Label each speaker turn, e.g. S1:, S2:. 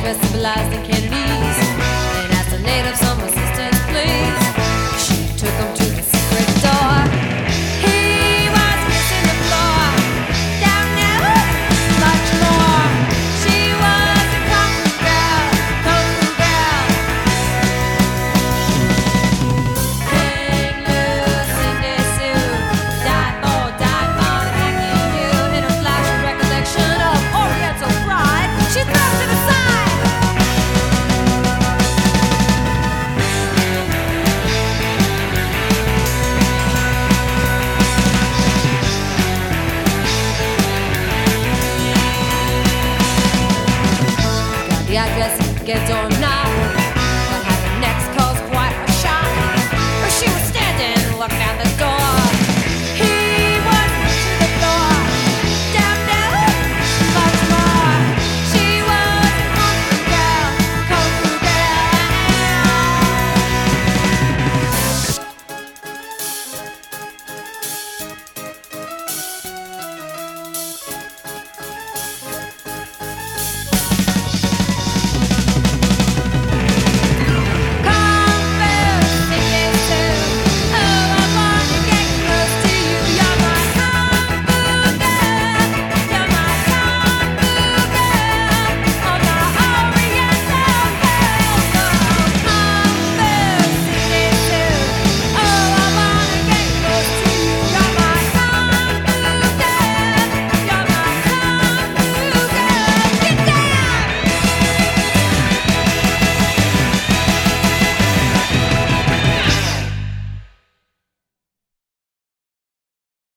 S1: dress civilized in Kennedy's and asked the natives some assistance, please. She took him to the secret door. He was kissing the floor down there, much more. She was a kung fu girl, kung fu girl. Hang loose in their suit, die for hanging you. In a flash of recollection of Oriental pride, she thrust it aside. Got the address, get door